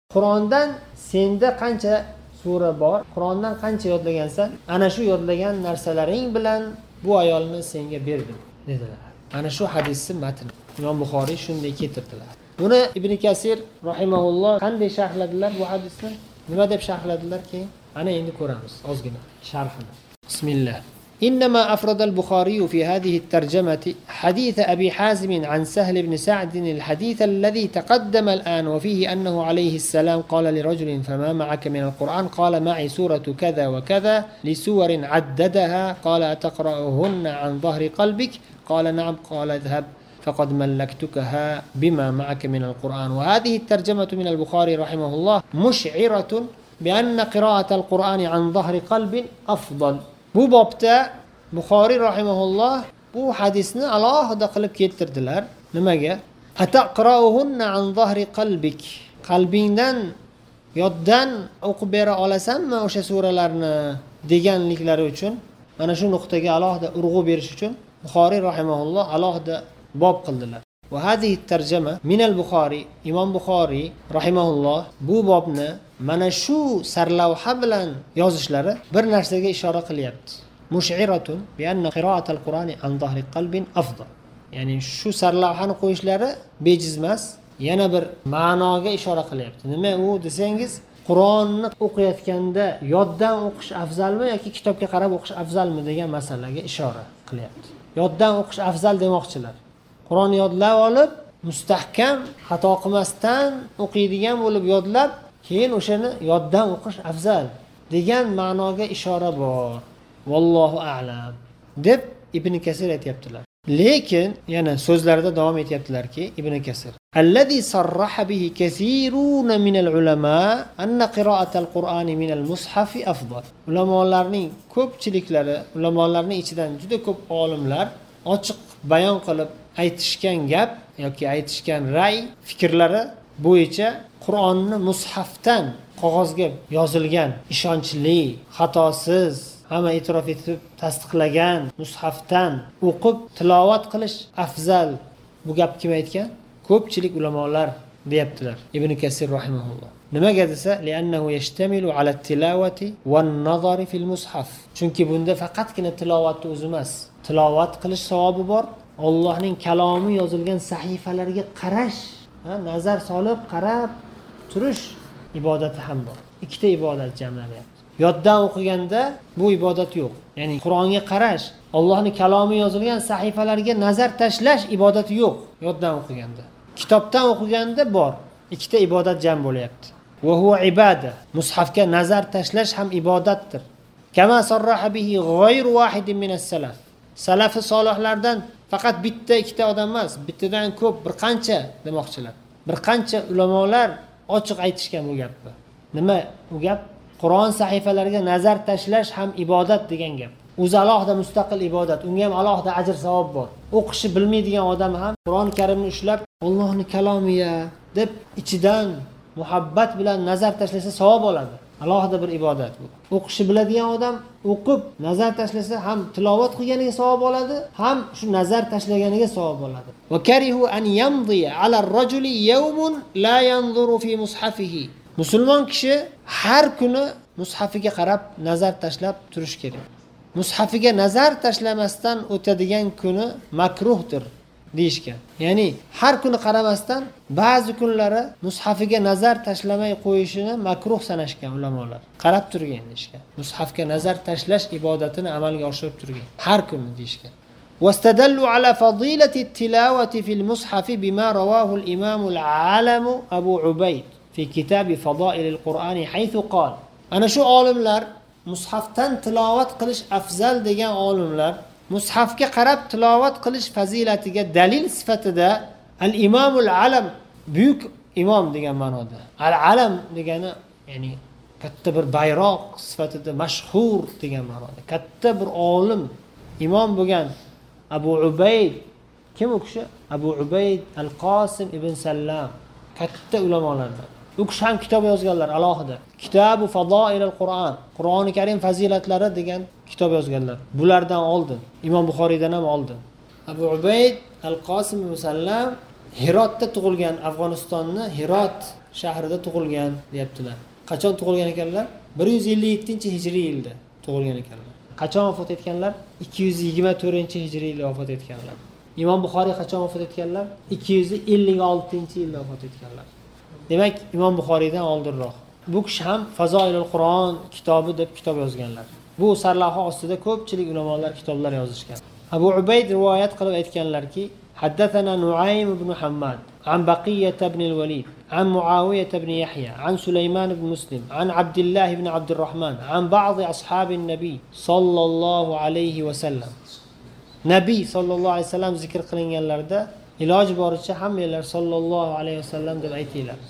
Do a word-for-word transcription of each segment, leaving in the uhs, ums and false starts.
Qur'ondan senda qancha sura bor, Qur'ondan qancha yodlagansan, ana shu yodlagan narsalaring bilan bu ayolni senga berdim dedilar. Ana shu hadisni matni Imom Buxoriy shunday keltirdilar. Buni Ibn Kasir rahimahulloh qanday sharhladilar bu hadisni? Nima deb sharhladilar keyin? Ana endi ko'ramiz ozgina sharhini. Bismillah. إنما أفرد البخاري في هذه الترجمة حديث أبي حازم عن سهل بن سعد الحديث الذي تقدم الآن وفيه أنه عليه السلام قال لرجل فما معك من القرآن قال معي سورة كذا وكذا لسور عددها قال أتقرأهن عن ظهر قلبك قال نعم قال اذهب فقد ملكتكها بما معك من القرآن. وهذه الترجمة من البخاري رحمه الله مشعرة بأن قراءة القرآن عن ظهر قلب أفضل. Bu bobda Buxoriy rahimahulloh bu hadisni alohida qilib keltirdilar. Nimaga? Ataqra'uhunna an zahri qalbik. Qalbingdan yoddan o'qib bera olasanmi o'sha suralarni deganliklari uchun, mana shu nuqtaga alohida urg'u berish uchun Buxoriy rahimahulloh alohida bob qildilar. Va hadhihi tarjima min al-Buxoriy, Imom Buxoriy rahimahulloh bu bobni mana shu sarlavha bilan yozishlari bir narsaga ishora qilyapti. Mush'iratun bi anna qira'at al-Qur'ani an zahri qalbin afdal. Ya'ni shu sarlavhani qo'yishlari bejiz emas, yana bir ma'noga ishora qilyapti. Nima u desangiz, Qur'onni o'qiyotganda yoddan o'qish afzalmi yoki kitobga qarab o'qish afzalmi degan masalaga ishora qilyapti. Yoddan o'qish afzal demoqchilar. Qur'onni yodlab olib, mustahkam, xato qilmasdan o'qiydigan bo'lib yodlab, keyin o'shani yoddan o'qish afzal degan ma'noga ishora bor. Vallohu a'lam deb Ibn Kasir aytibdilar. Lekin yana so'zlarida davom etyaptilarki, Ibn Kasir allazi sarraha bihi kaseerun min al-ulama anna qira'at al-Qur'ani min al-mushaf afdal. Ulamolarning ko'pchiliklari, ulamolarning ichidan juda ko'p olimlar ochiq bayon qilib aytishgan gap yoki aytishgan ra'y fikrlari bo'yicha Qur'onni mushafdan qog'ozga yozilgan, ishonchli, xatosiz, hamma e'tirof etib tasdiqlagan mushafdan o'qib tilovat qilish afzal. Bu gap kim aytgan? Ko'pchilik ulamolar deyaptilar. Ibn Kasir rahimahulloh. Nimaga desa, li'annahu yashtamilu ala tilawati wan-nazari fil mushaf. Chunki bunda faqatgina tilovatni o'zi emas, tilovat qilish savobi bor. Allohning kalomi yozilgan sahifalarga qarash, nazar solib qarab turish ibodati ham bor. Ikkita ibodat jamlanyapti. Yoddan o'qiganda bu ibodat yo'q. Ya'ni Qur'onga qarash, Allohning kalomi yozilgan sahifalarga nazar tashlash ibodati yo'q yoddan o'qiganda. Kitobdan o'qiganda bor. Ikkita ibodat jam bo'lyapti. Va huwa ibada. Mushafga nazar tashlash ham ibodatdir. Kama sarraha bihi ghayru wahidin min as-salaf. Salafi solihlardan faqat bitta ikkita odam emas, bittadan ko'p, bir qancha demoqchilar. Bir qancha ulamolar ochiq aytishgan bu gapni. Nima bu gap? Qur'on sahifalariga nazar tashlash ham ibodat degan gap. O'zi alohida mustaqil ibodat, unga ham alohida ajr savob bor. O'qishi bilmaydigan odam ham Qur'on Karimni ushlab, Allohning kalomiya deb ichidan muhabbat bilan nazar tashlasa savob oladi. Alohida bir ibodat bu. O'qishi biladigan odam o'qib nazar tashlasa ham tilovat qilganiga savob oladi, ham shu nazar tashlaganiga savob oladi. Va karihu an yamdi ala ar-rajuli yawmun la yanzuru fi mushafihi. Musulmon kishi har kuni mushafiga qarab nazar tashlab turish kerak. Mushafiga nazar tashlamasdan o'tadigan kuni makruhdir deyishgan. Ya'ni har kuni qaramasdan ba'zi kunlari mushafiga nazar tashlamay qo'yishini makruh sanashgan ulamolar. Qarab turgan deyishgan. Mushafga nazar tashlash ibodatini amalga oshirib turgan. Har kuni deyishgan. واستدلوا على فضيلة التلاوة في المصحف بما رواه الإمام العالم أبو عبيد في كتاب فضائل القرآن حيث قال. أنا شو عالمlar mushafdan tilovat qilish afzal degan olimlar mushafga qarab tilovat qilish fazilatiga dalil sifatida al-Imomul Alam, buyuk imom degan ma'noda. Al-Alam degani ya'ni katta bir bayroq sifatida mashhur degan ma'noda. Katta bir olim, imom bo'lgan Abu Ubayd. Kim u kishi? Abu Ubayd al-Qosim ibn Sallam. Katta ulamolardan. U kishi ham kitob yozganlar alohida. Kitabu Fadoil al-Qur'on, Qur'oni Karim fazilatlari degan kitob yozganlar. Bulardan oldin, Imom Buxoriydan ham oldin. Abu Ubayd al-Qosim ibn Sallam Hirotda tug'ilgan, Afg'onistonni Hirot shahrida tug'ilgan deyaptilar. Qachon tug'ilgan ekanlar? bir yuz ellik yettinchi hijriy yilda tug'ilgan ekanlar. Qachon vafot etganlar? ikki yuz yigirma to'rtinchi hijriy yilda vafot etganlar. Imom Buxoriy qachon vafot etganlar? ikki yuz ellik oltinchi yilda vafot etganlar. Demak, Imom Buxoriydan oldinroq. Bu kishi ham Fazoilul Qur'on kitobi deb kitob yozganlar. Bu sarlavha ostida ko'pchilik ulamolar kitoblar yozishgan. Abu Ubayd rivoyat qilib aytganlarki, haddathana Nuaym ibn Hammad an Baqiyat ibn al-Walid an Muawiyah ibn Yahya an Sulayman ibn Muslim an Abdullah ibn Abdurrahman an ba'd ashabin Nabi sallallohu alayhi va sallam. Nabiy sallallohu alayhi vasallam zikr qilinganlarda iloji boricha hammalar sallallohu alayhi vasallam deb aytinglar.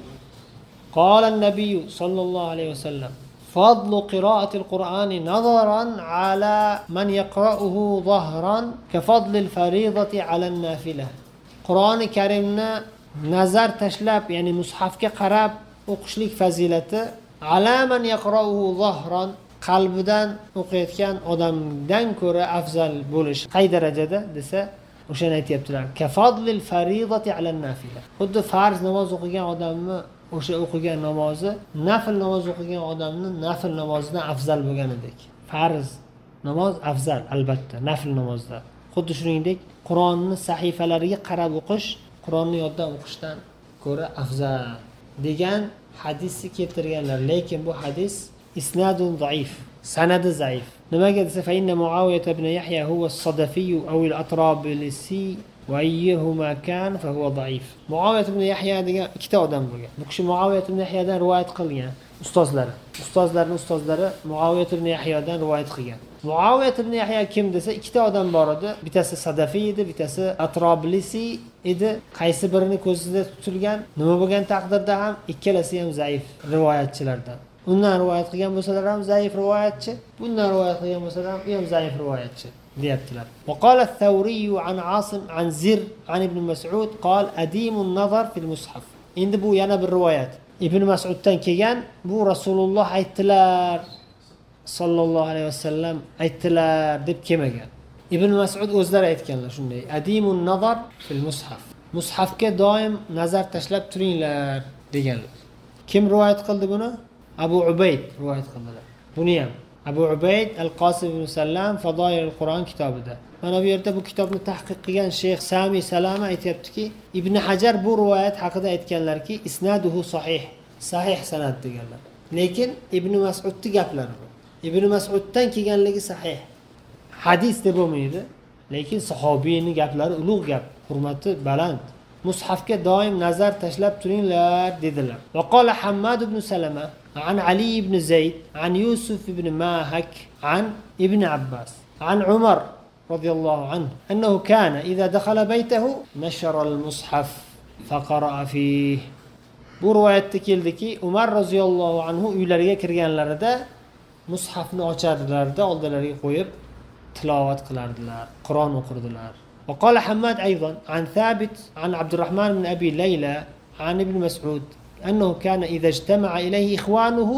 قال النبي صلى الله عليه وسلم فضل قراءة القرآن نظرا على من يقرأه ظهرا كفضل الفريضة على النافلة. قرآن كريمنا نظر تشلاب يعني مصحف كقراب o'qishlik fazilati على من يقرأه ظهرا qalbidan o'qiyotgan odamdan ko'ra afzal bo'lish qay darajada desa o'shani aytibdilar. Kafadlil faridati ala nafila. Xuddi farz namoz o'qigan odamni o'sha o'qigan namozi nafl namoz o'qigan odamning nafl namozidan afzal bo'lganidek. Farz namoz afzal albatta nafl namozda. Xuddi shuningdek Qur'onni sahifalariga qarab o'qish Qur'onni yoddan o'qishdan ko'ra afzal degan hadisni keltirganlar. Lekin bu hadis isnadun zaif, sanadi zaif. Nimaga desa fa inna Muawiyah ibn Yahya huwa as-Sadafi aw al-Atrabilisi va ayyuhuma kan fa huwa zaif. Muawiyah ibn Yahya degan ikkita odam bo'lgan. Bu kishi Muawiyah ibn Yahyadan rivoyat qilgan, ustozlari. Ustozlarining ustozlari Muawiyah ibn Yahyadan rivoyat qilgan. Muawiyah ibn Yahya kim desa ikkita odam bor edi. Bittasi Sadafi edi, bittasi Atrabilisi edi. Qaysi birini ko'zida tutilgan, nima bo'lgan taqdirda ham ikkalasi ham zaif rivoyatchilardan. Undan rivoyat qilgan bo'lsalar ham zaif rivoyatchi, bundan rivoyat qilgan bo'lsalar ham ham zaif rivoyatchi deyaptilar. Va qala Thawri an Asim an Zir an Ibn Mas'ud qal adimun nazar fil mushaf. Endi bu yana bir rivoyat. Ibn Mas'uddan kelgan, bu Rasululloh aytdilar sallallohu alayhi vasallam aytdilar deb kelmagan. Ibn Mas'ud o'zlari aytganlar shunday. Adimun nazar fil mushaf. Mushafga doim nazar tashlab turinglar deganlar. Kim rivoyat qildi buni? Abu Ubayd rivoyat qildilar. Buni ham Abu Ubayd al-Qosim ibn Sallam Fadoilul Qur'on kitobida. Mana bu yerda bu kitobni tahqiq qilgan Sheyx Sami Salama aytayaptiki, Ibn Hajar bu rivoyat haqida aytganlarki, isnaduhu sahih, sahih sanad deganlar. Lekin Ibn Mas'udning gaplari bu. Ibn Mas'uddan kelganligi sahih. Hadis deb bo'lmaydi, lekin sahobiyning gaplari ulug' gap, hurmati baland. Mushafga doim nazar tashlab turinglar dedilar. Va qala Hammad ibn Salama an Ali ibn Zayd an Yusuf ibn Mahak an Ibn Abbas an Umar radiyallohu anhu annahu kana idha dakhala baytahu nashara al-mushaf faqara'a fihi. Bu rivoyatda keldiki, Umar radhiyallohu anhu uylariga kirganlarida mushafni ochardilar-da, oldilariga qo'yib tilovat qilardilar, Qur'on o'qirdilar. وقال حماد أيضا عن ثابت عن عبد الرحمن بن أبي ليلى عن ابن مسعود أنه كان إذا اجتمع إليه إخوانه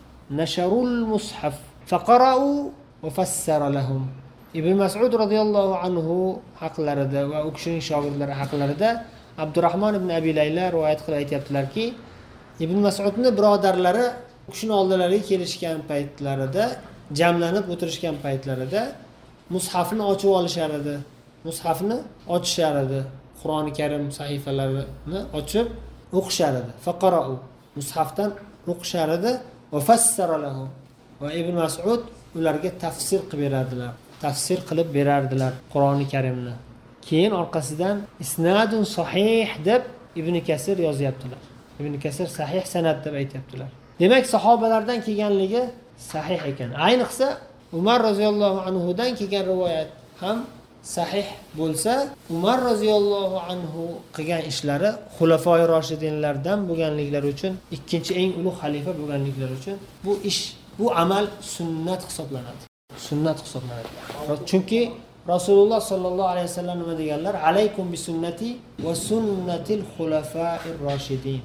نشروا المصحف فقرأوا وفسر لهم. ابن مسعود رضي الله عنه حق لرده وأكشن شاغر لره حق لرده عبد الرحمن بن أبي ليلى رواية قرأت يبتلركي ابن مسعودni birodarlari o'shini oldilariga kelishgan paytlarida, jamlanib o'tirishgan paytlarida mushafni ochib olishar edi. Mushafni ochishar edi. Qur'oni Karim sahifalarini ochib o'qishar edi. Faqara'u. Mushafdan o'qishar edi va fassara lahum. Va Ibn Mas'ud ularga tafsir qilib berardilar. Tafsir qilib berardilar Qur'oni Karimni. Keyin orqasidan isnadun sahih deb Ibn Kasir yozyaptilar. Ibn Kasir sahih sanad deb aytibdilar. Demak, sahobalardan kelganligi sahih ekan. Ayniqsa Umar roziyallohu anhu dan kelgan rivoyat ham sahih bo'lsa, Umar roziyallohu anhu qilgan ishlari xulafoi roshidinlardan bo'lganliklari uchun, ikkinchi eng ulug' xalifa bo'lganliklari uchun bu ish, bu amal sunnat hisoblanadi. Sunnat hisoblanadi. Chunki Rasululloh sallallohu alayhi vasallam nima deganlar? Alaykum bi sunnati va sunnatil xulafair roshidin.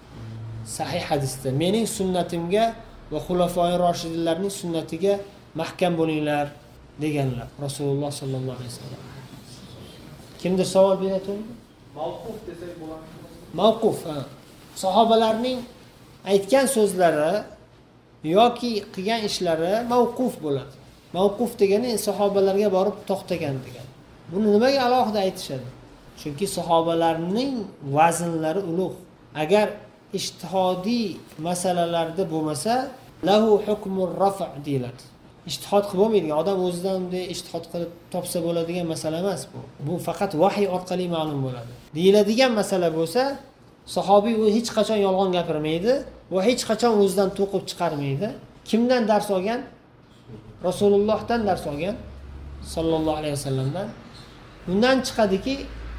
Sahih hadisda mening sunnatimga va xulafoi roshidinlarning sunnatiga mahkam bo'linglar deganlar Rasululloh sallallohu alayhi vasallam. Kimdir savol berayotganmi? Mavquf desak bo'ladimi? Mavquf, ha. sahobalarning aytgan so'zlari yoki qilgan ishlari mavquf bo'ladi. Mavquf degani sahobalarga borib to'xtagan degani. Buni nimaga alohida aytishadi? Chunki sahobalarning vaznlari ulug'. Agar ijtihodiy masalalarda bo'lmasa, lahu hukmur raf' deyiladi. Ijtihod qilib bo'lmaydigan odam o'zidan bunday ijtihod qilib topsa bo'ladigan masala emas bu. Bu faqat vahiy orqali ma'lum bo'ladi. Deyiladigan masala bo'lsa, sahobiy u hech qachon yolg'on gapirmaydi va hech qachon o'zidan to'qib chiqarmaydi. Kimdan dars olgan? Rasulullohdan dars olgan, sallallohu alayhi vasallamdan. Bundan chiqadiki,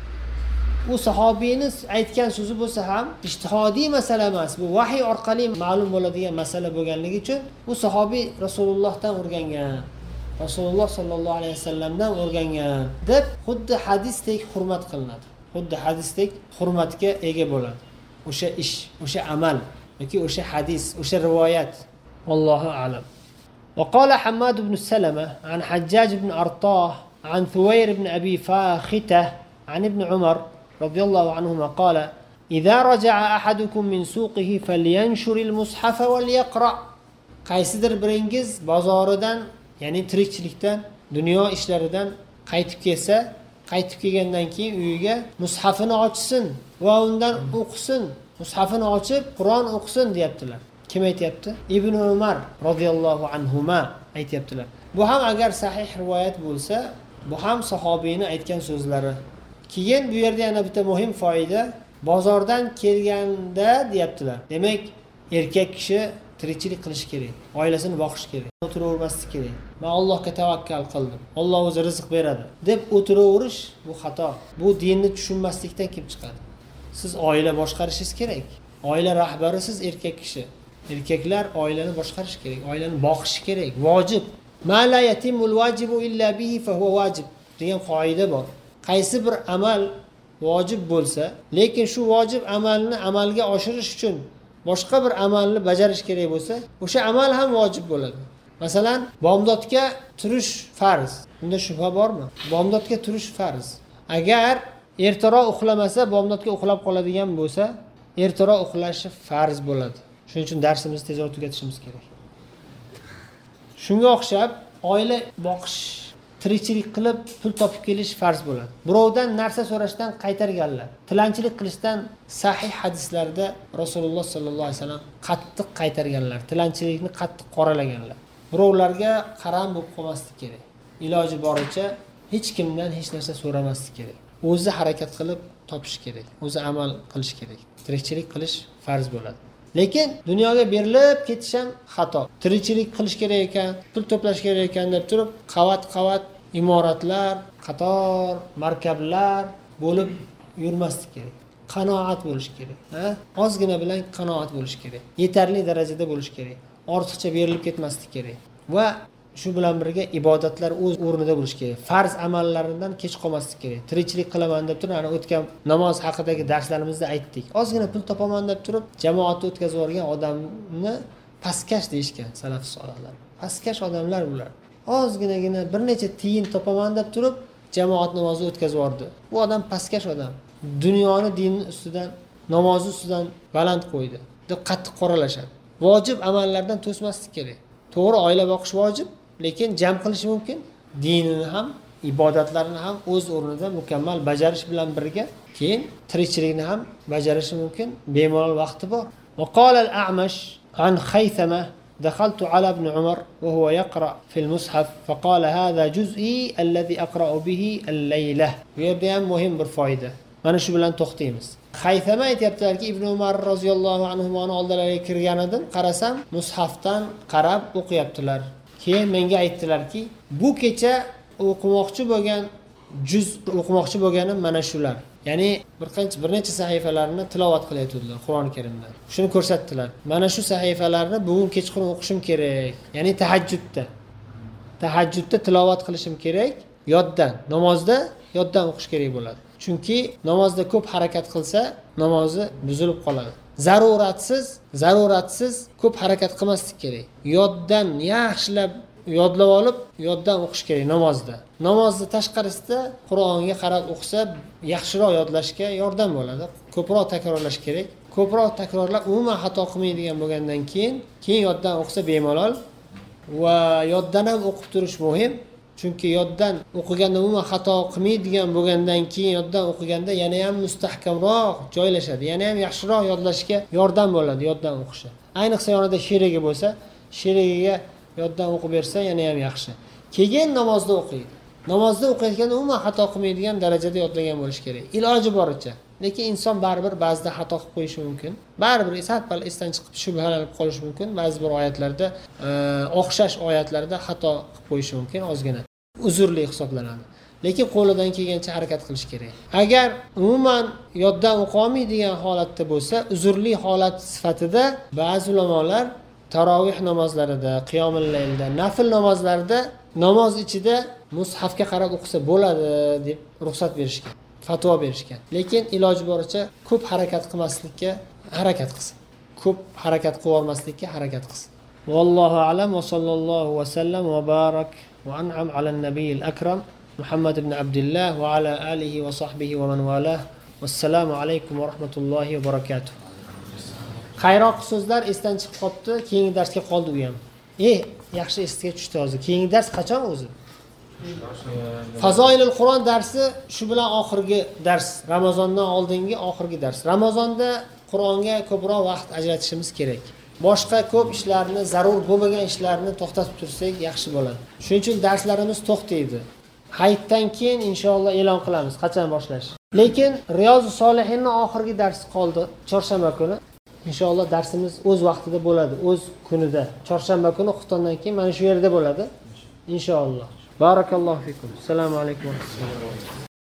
u sahobiyning aytgan so'zi bo'lsa ham ijtihodiy masala emas, bu vahiy orqali ma'lum bo'ladigan masala bo'lganligi uchun u sahobiy Rasulullohdan o'rgangan, Rasululloh sallallohu alayhi vasallamdan o'rgangan deb xuddi hadisdek hurmat qilinadi. Xuddi hadisdek hurmatga ega bo'ladi. O'sha ish, o'sha amal yoki o'sha hadis, o'sha rivoyat. Allohu a'lam. وقال حماد بن سلمة عن حجاج بن أرطاه عن ثوير بن أبي فاختة عن ابن عمر رضي الله عنهما قال إذا رجع أحدكم من سوقه فلينشر المصحف وليقرأ. qaysidir biringiz bozoridan, ya'ni tirikchilikdan, dunyo ishlaridan qaytib kelsa, qaytib kelgandan keyin uyiga mushafini ochsin va undan o'qisin. Mushafini ochib Qur'on o'qisin deyaptilar. Kim aytayapti? Ibn Umar radhiyallohu anhuma aytayaptilar. Bu ham agar sahih rivoyat bo'lsa, bu ham sahobiyning aytgan so'zlari. Keyin bu yerda yana bitta muhim foyda, bozordan kelganda deyaptilar. Demak, erkak kishi tirikchilik qilish kerak, oilasini boqish kerak, o'tiravermaslik kerak. Men Allohga tavakkal qildim, Alloh o'zi rizq beradi deb o'tiraverish bu xato. Bu dinni tushunmaslikdan kelib chiqadi. Siz oila boshqarishingiz kerak. Oila rahbari siz erkak kishi. Erkaklar oilani boshqarish kerak, oilani boqish kerak, vojib. Ma la yatimul vajibu illa bihi fa huwa vajib degan qoida bor. Qaysi bir amal vojib bo'lsa, lekin shu vojib amalni amalga oshirish uchun boshqa bir amalni bajarish kerak bo'lsa, o'sha amal ham vojib bo'ladi. Masalan, bomdodga turish farz. Bunda shubha bormi? Bomdodga turish farz. Agar ertaroq uxlamasa, bomdodga uxlab qoladigan bo'lsa, ertaroq uxlashi farz bo'ladi. Shuning uchun darsimizni tezroq tugatishimiz kerak. Shunga o'xshab, oila boqish, tirikchilik qilib pul topib kelish farz bo'ladi. Birovdan narsa so'rashdan qaytarganlar. Tilanchilik qilishdan sahih hadislarda Rasululloh sallallohu alayhi vasallam qattiq qaytarganlar. Tilanchilikni qattiq qoralaganlar. Birovlarga qaram bo'lib qolmaslik kerak. Iloji boricha hech kimdan hech narsa so'ramaslik kerak. O'zi harakat qilib topish kerak. O'zi amal qilish kerak. Tirikchilik qilish farz bo'ladi. Lekin dunyoga berilib ketish ham xato. Tirikchilik qilish kerak ekan, pul to'plash kerak ekan deb turib, qavat-qavat imoratlar, qator markablar bo'lib yurmaslik kerak. Qanoat bo'lish kerak, ha? Ozgina bilan qanoat bo'lish kerak. Yetarli darajada bo'lish kerak. Ortiqcha berilib ketmaslik kerak. Va shu bilan birga ibodatlar o'z o'rnida bo'lish kerak. Farz amallaridan kech qolmaslik kerak. Tirikchilik qilaman deb turib, ana o'tgan namoz haqidagi darslarimizda aytdik. Ozgina pul topaman deb turib, jamoatni o'tkazib yuborgan odamni pastkash deyishgan salaf solihlar. Pastkash odamlar bular. Ozginagina bir necha tiyin topaman deb turib, jamoat namozi o'tkazib yubordi. Bu odam pastkash odam. Dunyoni dinni ustidan, namozi ustidan baland qo'ydi deb qattiq qoralashadi. Vojib amallardan to'smaslik kerak. To'g'ri, oila boqish vojib, lekin jam qilish mumkin. Dinini ham, ibodatlarini ham o'z o'rnida mukammal bajarish bilan birga, keyin tirikchilikni ham bajarishi mumkin. Bemalol vaqti bor. Va qala al-A'mash an Khaythama دخلت على ابن عمر وهو يقرأ في المصحف فقال هذا جزئي الذي أقرأ به الليلة. Bu yerda ham muhim bir foyda. Mana shu bilan to'xtaymiz. Xaythama aytayaptilarki, Ibn Umar roziyallohu anhumoni oldilariga kirgan edim, qarasam, mushafdan qarab o'qiyaptilar. Keyin menga aytdilarki, bu kecha o'qimoqchi bo'lgan juz o'qimoqchi bo'lganim mana shular. Ya'ni bir qancha bir necha sahifalarni tilovat qilayotdilar Qur'oni Karimdan. Shuni ko'rsatdilar. Mana shu sahifalarni bugun kechqurun o'qishim kerak. Ya'ni tahajjudda. Tahajjudda tilovat qilishim kerak. Yoddan, namozda yoddan o'qish kerak bo'ladi. Chunki namozda ko'p harakat qilsa, namozi buzilib qoladi. Zaruratsiz, zaruratsiz ko'p harakat qilmaslik kerak. Yoddan yaxshilab yodlab olib, yoddan o'qish kerak namozda. Namozni tashqarisida Qur'onga qarab o'qisa, yaxshiroq yodlashga yordam bo'ladi. Ko'proq takrorlash kerak. ko'proq takrorlab umuman xato qilmaydigan bo'lgandan keyin keyin yoddan o'qisa bemalol va yoddan ham o'qib turish muhim. Chunki yoddan o'qiganda umuman xato qilmaydigan bo'lgandan keyin yoddan o'qiganda yana ham mustahkamroq joylashadi. Yana ham yaxshiroq yodlashga yordam bo'ladi yoddan o'qishi. Ayniqsa yonida sherigi bo'lsa, sherigiga yoddan o'qib bersa yana ham yaxshi. Keyin namozda o'qiydi. Namozda o'qiyotganda umuman xato qilmaydigan darajada yodlagan bo'lish kerak. Iloji boricha. Lekin inson baribir ba'zida xato qilib qo'yishi mumkin. Baribir sal-pal esdan chiqib shubhalanib qolishi mumkin. Ba'zi bir oyatlarda, o'xshash oyatlarda xato qilib qo'yishi mumkin, ozgina. Uzrli hisoblanadi. Lekin qo'lidan kelgancha harakat qilish kerak. Agar umuman yoddan o'qa olmaydigan holatda bo'lsa, uzrli holat sifatida ba'zi ulamolar tarovih namozlarida, qiyomul laylda, nafl namozlarida namoz ichida mushafga qarab o'qisa bo'ladi deb ruxsat berishgan, fatvo berishgan. Lekin iloji boricha ko'p harakat qilmaslikka harakat qilsin. Ko'p harakat qilib olmaslikka harakat qilsin. Vallohu a'lam va sallallohu va sallam va barak va an'am ala an-nabiyil akram Muhammad ibn Abdullah va ala alihi va sahbihi va man walah. Vassalomu alaykum va rahmatullohi va barakatuh. Xayroq so'zlar esdan chiqib qopti, keyingi darsga qoldi u ham. Eh, yaxshi esga tushdi hozir. Keyingi dars qachon o'zi? Fazoilul Qur'on darsi shu bilan oxirgi dars, Ramazondan oldingi oxirgi dars. Ramazonda Qur'onga ko'proq vaqt ajratishimiz kerak. Boshqa ko'p ishlarni, zarur bo'lmagan ishlarni to'xtatib tursak yaxshi bo'ladi. Shuning uchun darslarimiz to'xtaydi. Hayitdan keyin inshaalloh e'lon qilamiz qachon boshlash. Lekin Riyozus Solihinning oxirgi darsi qoldi, chorshanba kuni. Inshaalloh darsimiz o'z vaqtida bo'ladi, o'z kunida. Chorshanba kuni xuftondan keyin mana shu yerda bo'ladi. Inshaalloh. Barakallohu fikum. Assalomu alaykum va rahmatullohi.